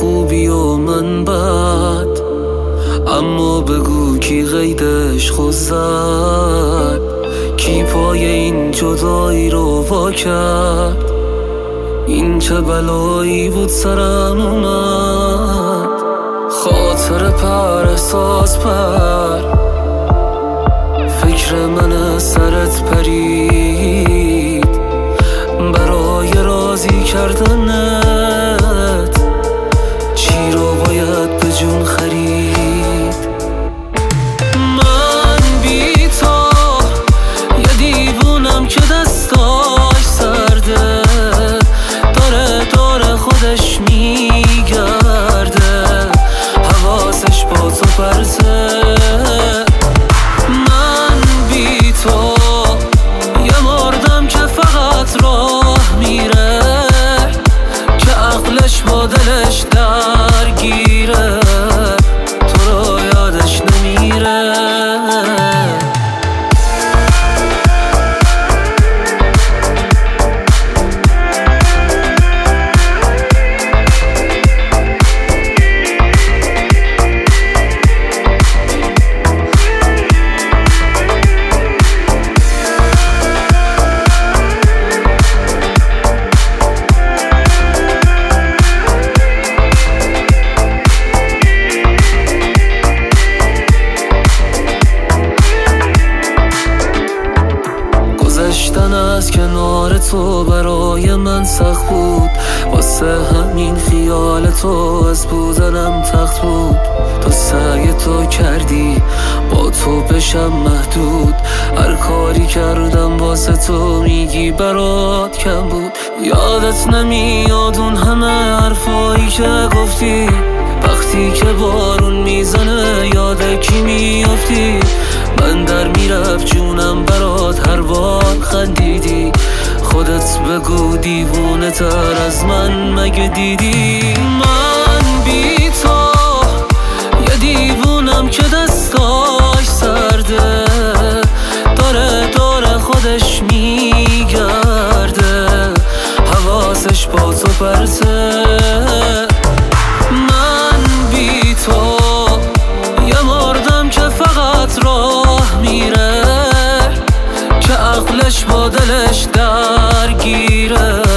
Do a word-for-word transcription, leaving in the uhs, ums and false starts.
خوبی و من بد، اما بگو کی قیدش خود زد، کی پای این جدایی رو وا کرد. این چه بلایی بود سرم اومد، خاطر پر احساس پر، فکر من سرت پرید برای راضی کردنت. چی رو باید به جون خرید؟ من بی تو یه دیوونم که دستاش سرده، داره داره خودش میگرده، حواسش با تو پرته. من بی تو یه مردم که فقط راه میره، که عقلش با دلش درگیره، تو رو یادش نمیره. گذشتن از کنار تو برای من سخت بود، واسه همین خیال تو از بودنم تخت بود. تو سعی تو کردی با تو بشم محدود، هر کاری کردم واسه تو میگی برات کم بود. یادت نمیاد اون همه حرفایی که گفتی، وقتی که بارون میزنه یاد کی میافتی؟ من در میرفت جونم برات هر بار خندیدی، خودت بگو دیوونه تر از من مگه دیدی؟ من بی تو یه دیوونم که دستاش سرده، داره داره خودش میگرده، حواسش با تو پرته. من بی تو یه مردم که فقط راه میره، که عقلش با دلش درگیره،